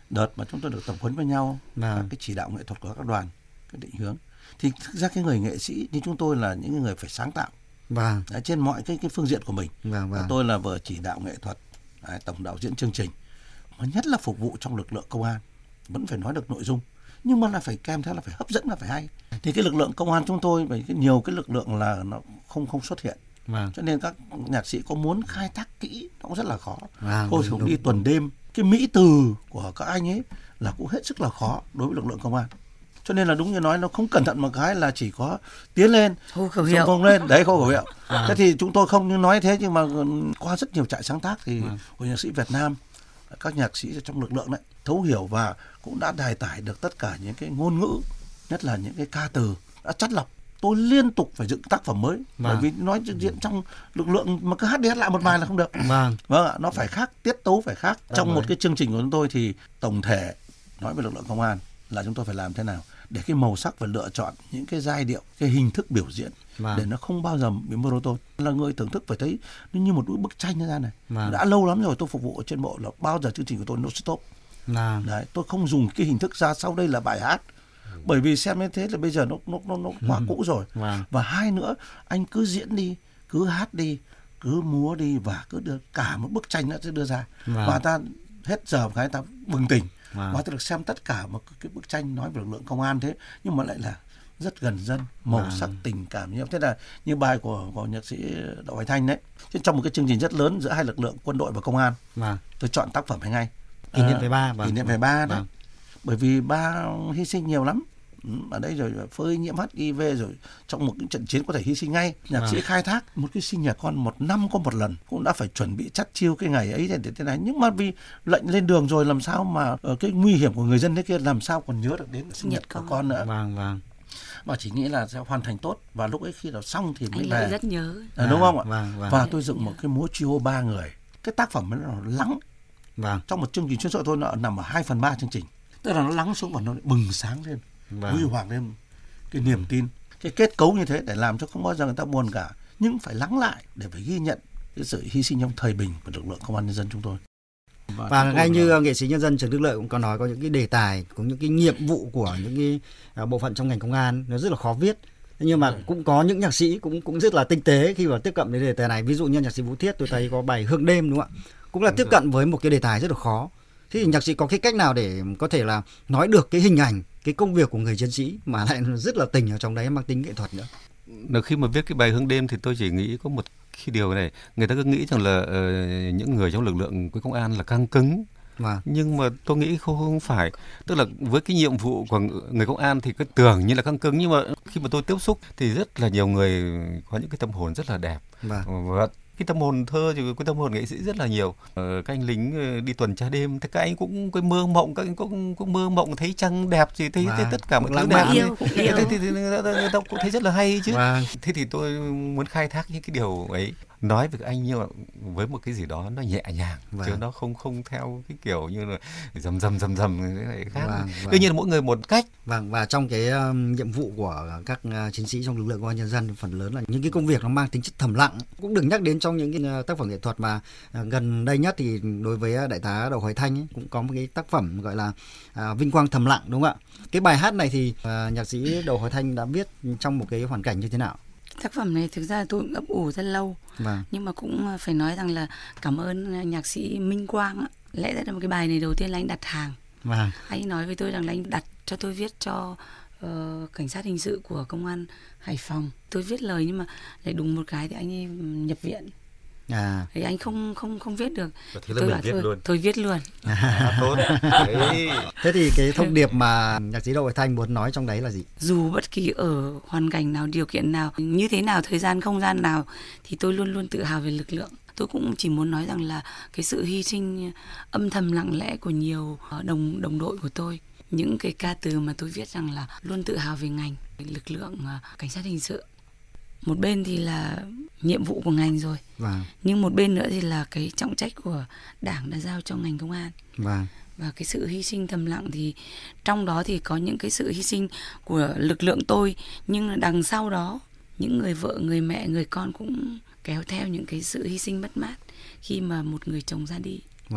đợt mà chúng tôi được tập huấn với nhau, vâng. cái chỉ đạo nghệ thuật của các đoàn, cái định hướng, thì thực ra cái người nghệ sĩ như chúng tôi là những người phải sáng tạo, vâng. Đấy, trên mọi cái cái phương diện của mình. Vâng, vâng. Tôi là vừa chỉ đạo nghệ thuật, đấy, tổng đạo diễn chương trình, mà nhất là phục vụ trong lực lượng công an, vẫn phải nói được nội dung, nhưng mà là phải kèm theo là phải hấp dẫn, là phải hay. Thì cái lực lượng công an chúng tôi, bởi cái nhiều cái lực lượng là nó không không xuất hiện, vâng. cho nên các nhạc sĩ có muốn khai thác kỹ nó cũng rất là khó. Vâng, Thôi cũng đi tuần đêm, cái mỹ từ của các anh ấy là cũng hết sức là khó đối với lực lượng công an. Cho nên là đúng như nói, nó không cẩn thận một cái là chỉ có tiến lên, hô khẩu hiệu, không lên, đấy hô khẩu hiệu. À. Thế thì chúng tôi không như nói thế, nhưng mà qua rất nhiều trại sáng tác thì à. của nhạc sĩ Việt Nam, các nhạc sĩ trong lực lượng đấy thấu hiểu và cũng đã đài tải được tất cả những cái ngôn ngữ, nhất là những cái ca từ đã chắt lọc. Tôi liên tục phải dựng tác phẩm mới, vâng. bởi vì nói diễn trong lực lượng mà cứ hát đi hát lại một bài là không được. Vâng, vâng ạ, nó phải khác, tiết tấu phải khác. Đã trong mới. Một cái chương trình của chúng tôi thì tổng thể nói về lực lượng công an là chúng tôi phải làm thế nào để cái màu sắc và lựa chọn những cái giai điệu, cái hình thức biểu diễn, vâng. để nó không bao giờ bị monotone. Là người thưởng thức phải thấy nó như một bức tranh ra này. Vâng. Đã lâu lắm rồi tôi phục vụ ở trên bộ là bao giờ chương trình của tôi nó stop. Vâng. Đấy, tôi không dùng cái hình thức ra sau đây là bài hát. Bởi vì xem như thế là bây giờ nó nó nó, nó quá cũ rồi. Wow. Và hai nữa, anh cứ diễn đi, cứ hát đi, cứ múa đi và cứ đưa cả một bức tranh nó sẽ đưa ra. Wow. Và ta hết giờ cái ta bừng tỉnh. Wow. Và ta được xem tất cả một cái bức tranh nói về lực lượng công an thế, nhưng mà lại là rất gần dân, màu wow. sắc, tình cảm như thế. Là như bài của của nhạc sĩ Đậu Hoài Thanh đấy. Trong một cái chương trình rất lớn giữa hai lực lượng quân đội và công an, wow. tôi chọn tác phẩm hay ngay. Kỷ niệm về ba, kỷ niệm về ba đấy. Bởi vì ba hy sinh nhiều lắm ở đây rồi, phơi nhiễm hát i vê rồi trong một cái trận chiến có thể hy sinh ngay. Nhạc à. sĩ khai thác một cái sinh nhật con một năm có một lần, cũng đã phải chuẩn bị chắt chiu cái ngày ấy để thế này, nhưng mà vì lệnh lên đường rồi làm sao mà ở cái nguy hiểm của người dân thế kia làm sao còn nhớ được đến sinh nhật của con nữa. Vâng, vâng. Và chỉ nghĩ là sẽ hoàn thành tốt, và lúc ấy khi nào xong thì mới về. Anh rất nhớ. À, đúng không ạ? Vâng, vâng. Và tôi dựng một cái múa trio ba người. Cái tác phẩm nó lắng. Vâng. Trong một chương trình chuyên sâu tôi nó nằm ở hai phần ba chương trình. Tức là nó lắng xuống và nó bừng sáng lên, vâng. huy hoàng lên cái niềm tin. Cái kết cấu như thế để làm cho không bao giờ người ta buồn cả, nhưng phải lắng lại để phải ghi nhận cái sự hy sinh trong thời bình của lực lượng công an nhân dân chúng tôi. Và, và ngay như là... nghệ sĩ nhân dân Trần Đức Lợi cũng có nói, có những cái đề tài, có những cái nhiệm vụ của những cái uh, bộ phận trong ngành công an nó rất là khó viết. Nhưng mà cũng có những nhạc sĩ cũng cũng rất là tinh tế khi mà tiếp cận đến đề tài này. Ví dụ như nhạc sĩ Vũ Thiết, tôi thấy có bài Hương Đêm, đúng không ạ? Cũng là đúng tiếp rồi. Cận với một cái đề tài rất là khó. Thế thì nhạc sĩ có cái cách nào để có thể là nói được cái hình ảnh, cái công việc của người chiến sĩ mà lại rất là tình ở trong đấy, mang tính nghệ thuật nữa? Nếu khi mà viết cái bài Hương Đêm thì tôi chỉ nghĩ có một cái điều này, người ta cứ nghĩ rằng là uh, những người trong lực lượng của công an là căng cứng. Vâng. Nhưng mà tôi nghĩ không, không phải. Tức là với cái nhiệm vụ của người công an thì cứ tưởng như là căng cứng, nhưng mà khi mà tôi tiếp xúc thì rất là nhiều người có những cái tâm hồn rất là đẹp. Vâng. Và cái tâm hồn thơ thì cái tâm hồn nghệ sĩ rất là nhiều. Ờ, các anh lính đi tuần tra đêm thì các anh cũng có mơ mộng, các anh cũng, cũng mơ mộng thấy trăng đẹp gì, thấy, thấy tất cả mọi thứ đẹp. Yêu, yêu. Thế thì, thì, thì người, ta, người ta cũng thấy rất là hay chứ. Vâng. Thế thì tôi muốn khai thác những cái điều ấy, nói với các anh nhưng mà với một cái gì đó nó nhẹ nhàng, vâng. chứ nó không không theo cái kiểu như là dầm dầm dầm dầm cái này khác. Vâng, vâng. Tuy nhiên mỗi người một cách. Vâng, và trong cái uh, nhiệm vụ của các uh, chiến sĩ trong lực lượng công an nhân dân, phần lớn là những cái công việc nó mang tính chất thầm lặng, cũng được nhắc đến trong những cái uh, tác phẩm nghệ thuật. Mà uh, gần đây nhất thì đối với uh, đại tá Đậu Hoài Thanh ấy, cũng có một cái tác phẩm gọi là uh, Vinh Quang Thầm Lặng, đúng không ạ? Cái bài hát này thì uh, nhạc sĩ Đậu Hoài Thanh đã viết trong một cái hoàn cảnh như thế nào? Tác phẩm này thực ra tôi cũng ấp ủ rất lâu, vâng. nhưng mà cũng phải nói rằng là cảm ơn nhạc sĩ Minh Quang. Lẽ ra là một cái bài này đầu tiên là anh đặt hàng, vâng. anh nói với tôi rằng là anh đặt cho tôi viết cho uh, cảnh sát hình sự của công an Hải Phòng. Tôi viết lời nhưng mà lại đùng một cái thì anh ấy nhập viện. À. Thì anh không không không viết được. Thế là tôi bảo viết thôi, luôn. Thôi viết luôn. À, tốt. Đấy. Thế thì cái thông điệp mà nhạc sĩ Đậu Hoài Thanh muốn nói trong đấy là gì? Dù bất kỳ ở hoàn cảnh nào, điều kiện nào, như thế nào, thời gian, không gian nào, thì tôi luôn luôn tự hào về lực lượng. Tôi cũng chỉ muốn nói rằng là cái sự hy sinh âm thầm lặng lẽ của nhiều đồng đồng đội của tôi, những cái ca từ mà tôi viết rằng là luôn tự hào về ngành, về lực lượng cảnh sát hình sự. Một bên thì là nhiệm vụ của ngành rồi, vâng. nhưng một bên nữa thì là cái trọng trách của Đảng đã giao cho ngành công an. Vâng. Và cái sự hy sinh thầm lặng thì trong đó thì có những cái sự hy sinh của lực lượng tôi, nhưng đằng sau đó những người vợ, người mẹ, người con cũng kéo theo những cái sự hy sinh mất mát khi mà một người chồng ra đi. Vâng.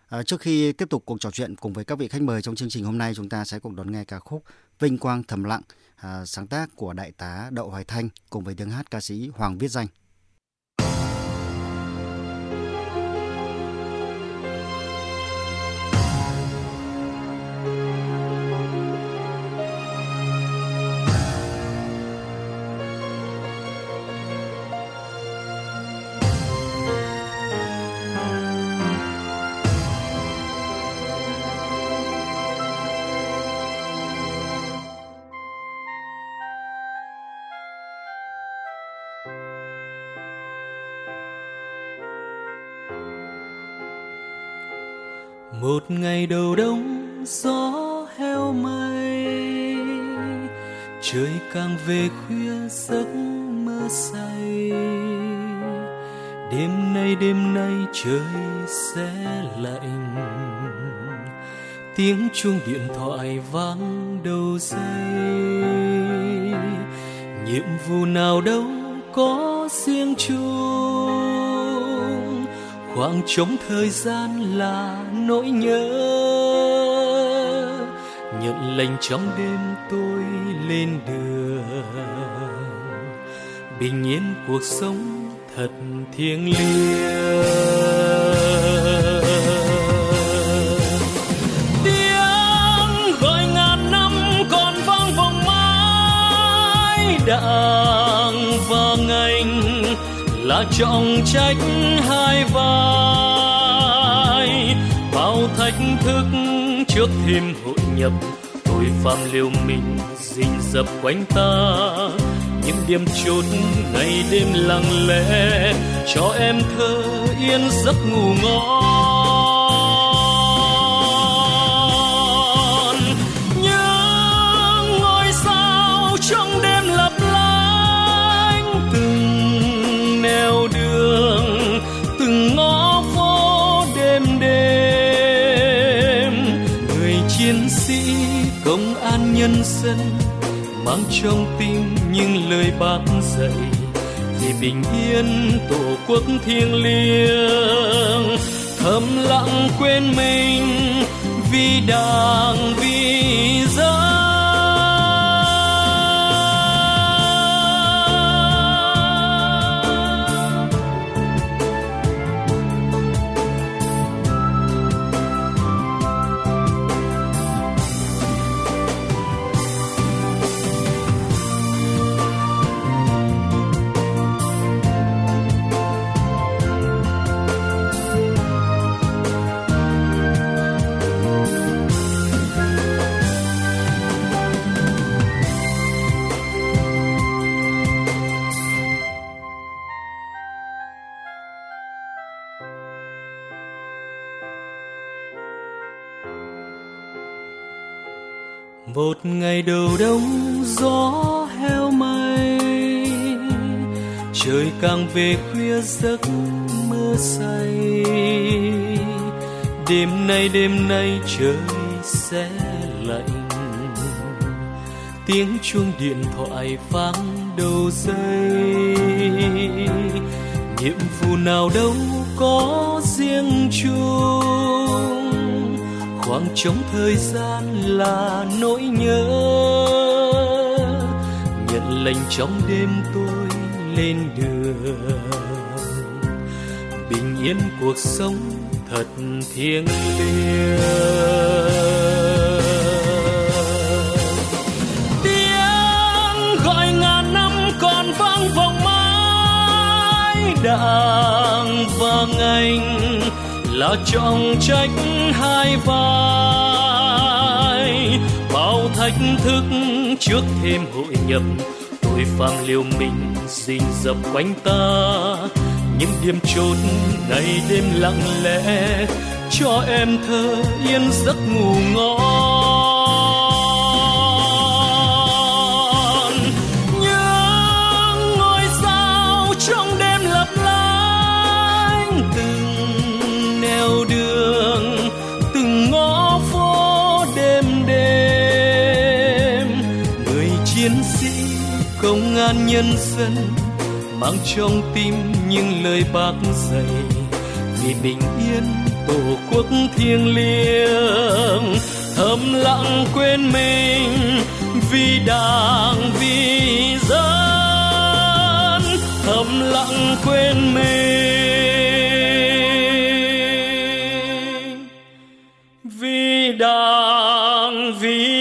À, trước khi tiếp tục cuộc trò chuyện cùng với các vị khách mời trong chương trình hôm nay, chúng ta sẽ cùng đón nghe ca khúc Vinh Quang Thầm Lặng, à, sáng tác của đại tá Đậu Hoài Thanh cùng với tiếng hát ca sĩ Hoàng Viết Danh. Một ngày đầu đông gió heo mây, trời càng về khuya giấc mơ say. Đêm nay đêm nay trời sẽ lạnh, tiếng chuông điện thoại vang đầu dây. Nhiệm vụ nào đâu có riêng chung, khoảng trống thời gian là nỗi nhớ. Nhận lệnh trong đêm tôi lên đường, bình yên cuộc sống thật thiêng liêng. Tiếng gọi ngàn năm còn vang vọng mãi, đảng và ngành là trọng trách hai vai. Bao thách thức trước thêm hội nhập, tội phạm liều mình rình rập quanh ta. Những đêm chốt ngày đêm lặng lẽ, cho em thơ yên giấc ngủ ngon. Những ngôi sao trong đêm lấp lánh, từng nẻo đường, từng ngõ phố đêm đêm. Người chiến sĩ công an nhân dân mang trong tim những lời bác dạy vì bình yên tổ quốc thiêng liêng. Thầm lặng quên mình vì đảng vì dân. Một ngày đầu đông gió heo mây, trời càng về khuya giấc mơ say. Đêm nay đêm nay trời sẽ lạnh, tiếng chuông điện thoại vang đầu dây. Nhiệm vụ nào đâu có riêng chung, khoảng trống thời gian là nỗi nhớ. Nhận lệnh trong đêm tôi lên đường, bình yên cuộc sống thật thiêng liêng. Tiếng gọi ngàn năm còn vang vọng mãi, đảng và ngành là trọng trách hai vai. Bao thách thức trước thêm hội nhập, tội phạm liều mình rình rập quanh ta. Những đêm chốt ngày đêm lặng lẽ, cho em thơ yên giấc ngủ ngon. Những ngôi sao trong đêm lấp lánh, từng nẻo đường, từng ngõ phố đêm đêm. Người chiến sĩ công an nhân dân mang trong tim những lời bác dạy vì bình yên tổ quốc thiêng liêng, thầm lặng quên mình vì đảng vì dân, thầm lặng quên mình vì đảng vì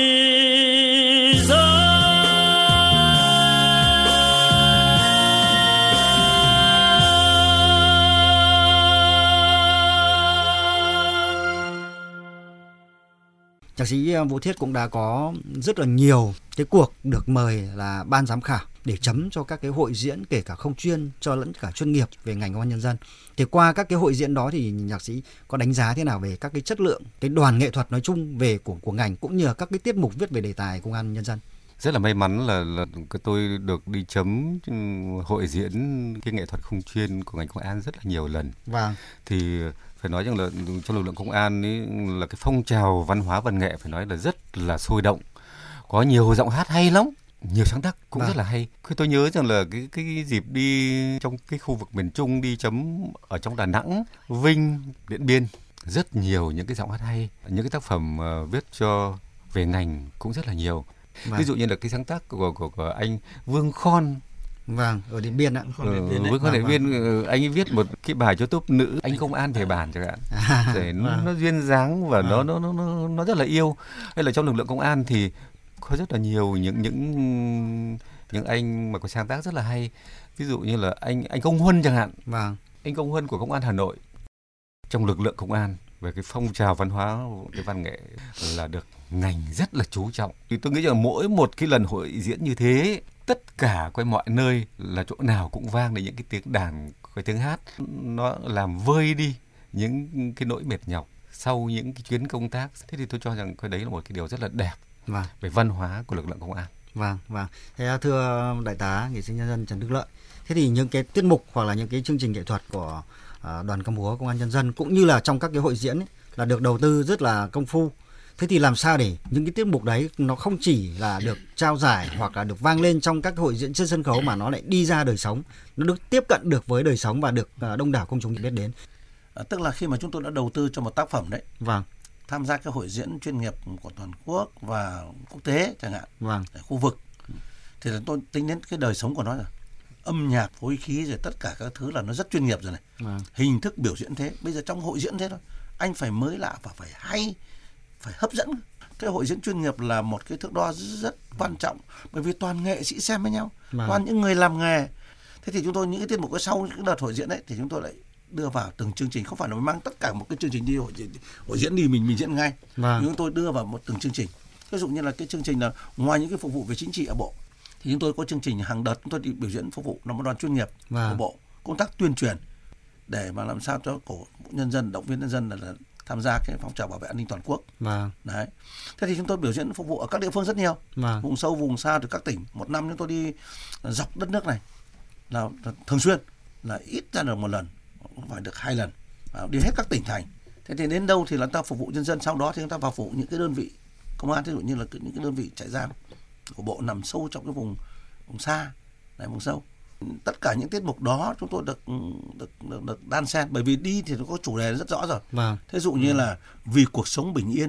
Nhạc sĩ Vũ Thiết cũng đã có rất là nhiều cái cuộc được mời là ban giám khảo để chấm cho các cái hội diễn, kể cả không chuyên cho lẫn cả chuyên nghiệp về ngành công an nhân dân. Thì qua các cái hội diễn đó thì nhạc sĩ có đánh giá thế nào về các cái chất lượng, cái đoàn nghệ thuật nói chung về của của ngành, cũng như các cái tiết mục viết về đề tài công an nhân dân? Rất là may mắn là, là tôi được đi chấm hội diễn cái nghệ thuật không chuyên của ngành công an rất là nhiều lần. Vâng. Thì phải nói rằng là trong lực lượng công an ấy, là cái phong trào văn hóa văn nghệ phải nói là rất là sôi động, có nhiều giọng hát hay lắm, nhiều sáng tác cũng vâng. rất là hay. Tôi nhớ rằng là cái cái dịp đi trong cái khu vực miền Trung đi chấm ở trong Đà Nẵng, Vinh, Điện Biên, rất nhiều những cái giọng hát hay, những cái tác phẩm uh, viết cho về ngành cũng rất là nhiều. Vâng. Ví dụ như là cái sáng tác của, của, của anh Vương Khon. Vâng, ở Điện Biên ạ. Ừ, với con Điện Biên, anh ấy viết một cái bài cho tốp nữ anh công an thể bản chẳng hạn, à, để nó, vâng. nó duyên dáng và à. nó, nó nó nó rất là yêu. Hay là trong lực lượng công an thì có rất là nhiều những những những anh mà có sáng tác rất là hay. Ví dụ như là anh anh Công Huân chẳng hạn. Vâng. Anh Công Huân của Công an Hà Nội. Trong lực lượng công an về cái phong trào văn hóa, cái văn nghệ là được ngành rất là chú trọng. Thì tôi nghĩ rằng mỗi một cái lần hội diễn như thế, tất cả quanh mọi nơi là chỗ nào cũng vang đến những cái tiếng đàn, cái tiếng hát, nó làm vơi đi những cái nỗi mệt nhọc sau những cái chuyến công tác. Thế thì tôi cho rằng cái đấy là một cái điều rất là đẹp vâng. về văn hóa của lực lượng công an. Vâng, vâng. Thế thưa đại tá nghệ sĩ nhân dân Trần Đức Lợi, thế thì những cái tiết mục hoặc là những cái chương trình nghệ thuật của đoàn ca múa công an nhân dân cũng như là trong các cái hội diễn ấy, là được đầu tư rất là công phu. Thế thì làm sao để những cái tiết mục đấy nó không chỉ là được trao giải hoặc là được vang lên trong các hội diễn trên sân khấu, mà nó lại đi ra đời sống, nó được tiếp cận được với đời sống và được đông đảo công chúng biết đến. À, tức là khi mà chúng tôi đã đầu tư cho một tác phẩm đấy, vâng, tham gia các hội diễn chuyên nghiệp của toàn quốc và quốc tế chẳng hạn, vâng, ở khu vực, thì là tôi tính đến cái đời sống của nó rồi, âm nhạc, phối khí rồi tất cả các thứ là nó rất chuyên nghiệp rồi này, vâng. Hình thức biểu diễn thế, bây giờ trong hội diễn thế thôi, anh phải mới lạ và phải hay, phải hấp dẫn. Cái hội diễn chuyên nghiệp là một cái thước đo rất quan trọng, bởi vì toàn nghệ sĩ xem với nhau, vâng. toàn những người làm nghề. Thế thì chúng tôi những cái tiết mục cái sau những đợt hội diễn đấy thì chúng tôi lại đưa vào từng chương trình, không phải là mang tất cả một cái chương trình đi hội, hội diễn đi mình mình diễn ngay, vâng. nhưng chúng tôi đưa vào một từng chương trình. Ví dụ như là cái chương trình là ngoài những cái phục vụ về chính trị ở bộ thì chúng tôi có chương trình hàng đợt chúng tôi đi biểu diễn phục vụ là một đoàn chuyên nghiệp vâng. của bộ, công tác tuyên truyền để mà làm sao cho cổ nhân dân, động viên nhân dân là, là tham gia cái phong trào bảo vệ an ninh toàn quốc. Vâng. Đấy. Thế thì chúng tôi biểu diễn phục vụ ở các địa phương rất nhiều, vâng. vùng sâu vùng xa từ các tỉnh. Một năm chúng tôi đi dọc đất nước này là thường xuyên, là ít ra được một lần, không phải được hai lần, đi hết các tỉnh thành. Thế thì đến đâu thì là ta phục vụ nhân dân, sau đó thì chúng ta vào phục vụ những cái đơn vị công an, ví dụ như là những cái đơn vị trại giam của bộ nằm sâu trong cái vùng vùng xa, này vùng sâu. Tất cả những tiết mục đó chúng tôi được được, được, được đan xen, bởi vì đi thì nó có chủ đề rất rõ rồi. Vâng. Thí dụ như là vì cuộc sống bình yên,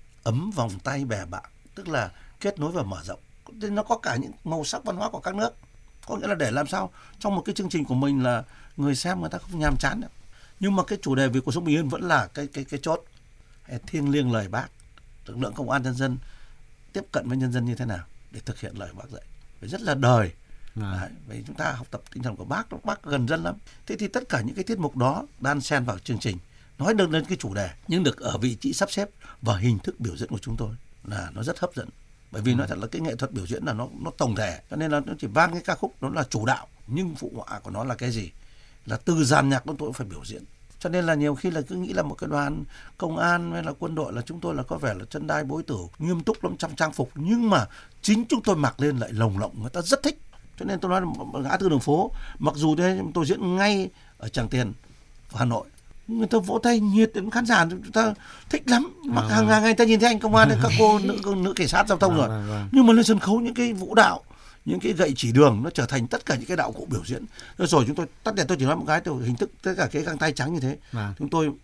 ấm vòng tay bè bạn, tức là kết nối và mở rộng. Nó có cả những màu sắc văn hóa của các nước. Có nghĩa là để làm sao trong một cái chương trình của mình là người xem người ta không nhàm chán nữa. Nhưng mà cái chủ đề vì cuộc sống bình yên vẫn là cái cái cái chốt. Thiêng liêng lời Bác. Lực lượng công an nhân dân tiếp cận với nhân dân như thế nào để thực hiện lời Bác dạy. Phải rất là đời. Đấy, vậy chúng ta học tập tinh thần của Bác, Bác gần dân lắm. Thế thì tất cả những cái tiết mục đó đan xen vào chương trình, nói được lên cái chủ đề, nhưng được ở vị trí sắp xếp và hình thức biểu diễn của chúng tôi là nó rất hấp dẫn. Bởi vì ừ. nói thật là cái nghệ thuật biểu diễn là nó nó tổng thể, cho nên là nó chỉ vang cái ca khúc nó là chủ đạo, nhưng phụ họa của nó là cái gì? Là từ dàn nhạc chúng tôi cũng phải biểu diễn. Cho nên là nhiều khi là cứ nghĩ là một cái đoàn công an hay là quân đội là chúng tôi là có vẻ là chân đai bối tử, nghiêm túc lắm trong trang phục, nhưng mà chính chúng tôi mặc lên lại lồng lộng, người ta rất thích. Cho nên tôi nói là ngã tư đường phố, mặc dù thế tôi diễn ngay ở Tràng Tiền, Hà Nội, người ta vỗ tay nhiệt đến khán giả, chúng ta thích lắm. Mặc à, hàng ngày người ta nhìn thấy anh công an, các cô nữ nữ cảnh sát giao thông rồi, à, à, nhưng mà lên sân khấu những cái vũ đạo, những cái gậy chỉ đường nó trở thành tất cả những cái đạo cụ biểu diễn. Rồi, rồi chúng tôi tắt đèn, tôi chỉ nói một cái, tôi hình thức tất cả cái găng tay trắng như thế, à. chúng tôi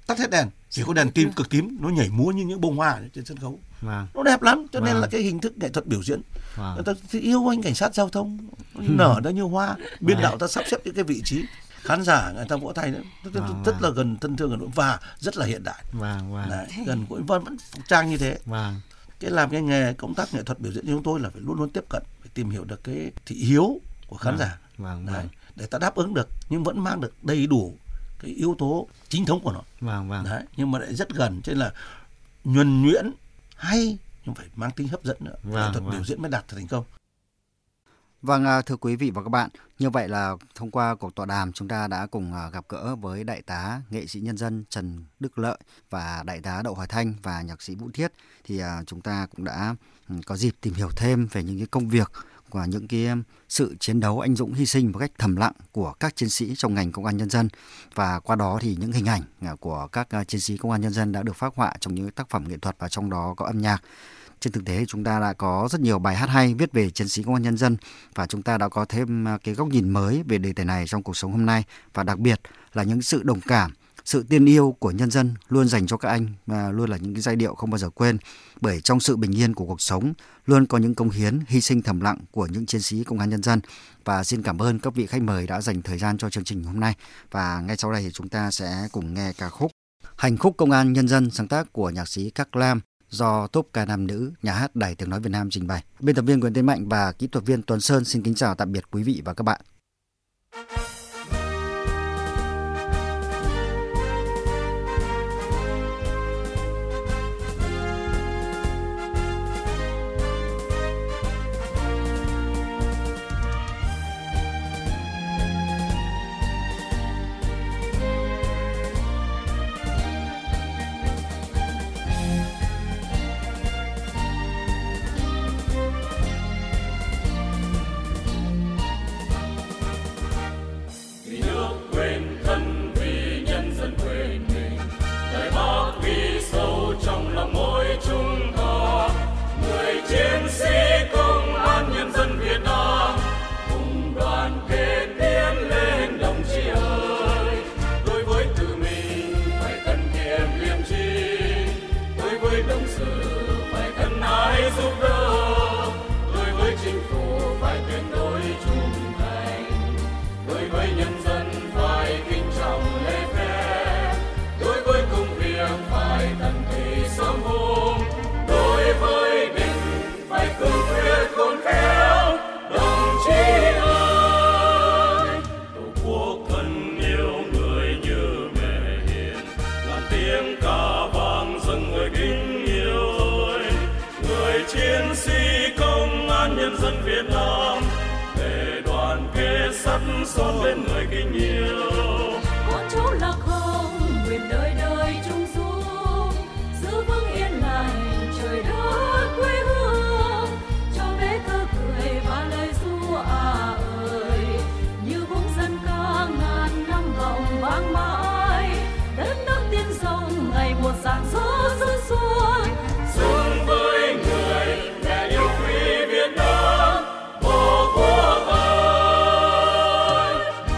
tắt hết đèn, chỉ có đèn tím cực tím, nó nhảy múa như những bông hoa trên sân khấu. Vâng. Nó đẹp lắm, cho nên Vâng. là cái hình thức nghệ thuật biểu diễn. Vâng. Người ta thì yêu anh cảnh sát giao thông, nở nó như hoa, biên đạo ta sắp xếp những cái vị trí, khán giả người ta vỗ tay nữa, rất, Vâng. rất là gần thân thương gần gũi và rất là hiện đại. Vâng, vâng. Đấy, gần gũi vẫn vẫn phục trang như thế. Vâng. Cái làm cái nghề công tác nghệ thuật biểu diễn như chúng tôi là phải luôn luôn tiếp cận, phải tìm hiểu được cái thị hiếu của khán Vâng. giả. Vâng, Đấy, vâng. để ta đáp ứng được nhưng vẫn mang được đầy đủ cái yếu tố chính thống của nó. Vâng, vâng. Đấy, nhưng mà lại rất gần, cho nên là nhuần nhuyễn hay nhưng phải mang tính hấp dẫn nữa. Vâng, Nghệ thuật vâng. biểu diễn mới đạt thành công. Vâng, à, thưa quý vị và các bạn, như vậy là thông qua cuộc tọa đàm chúng ta đã cùng à, gặp gỡ với đại tá nghệ sĩ nhân dân Trần Đức Lợi và đại tá Đậu Hoài Thanh và nhạc sĩ Vũ Thiết, thì à, chúng ta cũng đã ừ, có dịp tìm hiểu thêm về những cái công việc và những cái sự chiến đấu anh dũng hy sinh một cách thầm lặng của các chiến sĩ trong ngành công an nhân dân, và qua đó thì những hình ảnh à, của các à, chiến sĩ công an nhân dân đã được phác họa trong những tác phẩm nghệ thuật và trong đó có âm nhạc. Trên thực tế chúng ta đã có rất nhiều bài hát hay viết về chiến sĩ công an nhân dân và chúng ta đã có thêm cái góc nhìn mới về đề tài này trong cuộc sống hôm nay, và đặc biệt là những sự đồng cảm, sự tin yêu của nhân dân luôn dành cho các anh và luôn là những cái giai điệu không bao giờ quên, bởi trong sự bình yên của cuộc sống luôn có những công hiến hy sinh thầm lặng của những chiến sĩ công an nhân dân. Và xin cảm ơn các vị khách mời đã dành thời gian cho chương trình hôm nay, và ngay sau đây thì chúng ta sẽ cùng nghe ca khúc Hành khúc công an nhân dân sáng tác của nhạc sĩ Các Lam do tốp ca nam nữ Nhà hát Đài Tiếng nói Việt Nam trình bày. Biên tập viên Nguyễn Tiến Mạnh và kỹ thuật viên Tuấn Sơn xin kính chào tạm biệt quý vị và các bạn. nhân dân Việt Nam để đoàn kết sắt son bên người kính yêu. Con cháu lạc không nguyện đời đời chung dung, giữ vững yên lành trời đất quê hương, cho bé thơ cười và lời ru à ơi, như vũng dân ca ngàn năm vọng vang mãi, đất nước tiên rộng ngày một rạng rỡ xuân xuân. Xuân với người mẹ yêu quý Việt Nam, Tổ quốc ơi.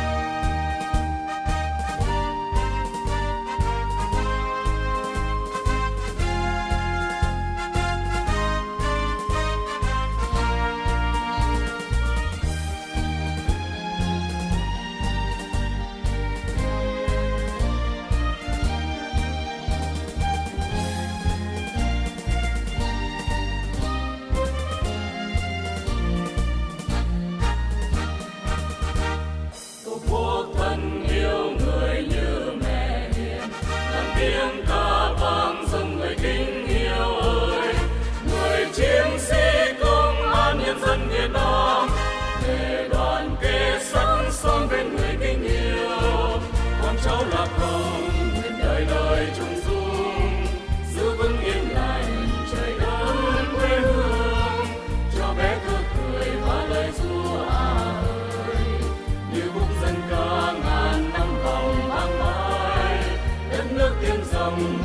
Tổ quốc thân yêu người như mẹ hiền, ngàn tiếng ca vang dâng người kính yêu ơi. Người chiến sĩ công an nhân dân Việt Nam, để đoàn kết sắt son bên người kính yêu. Con cháu lạc không nguyện đời đời chung dung, giữ vững yên lành trời đất quê hương, cho bé thơ cười và lời ru à ơi, như khúc dân ca ngàn năm vòng vang mãi, đất nước tiên rộng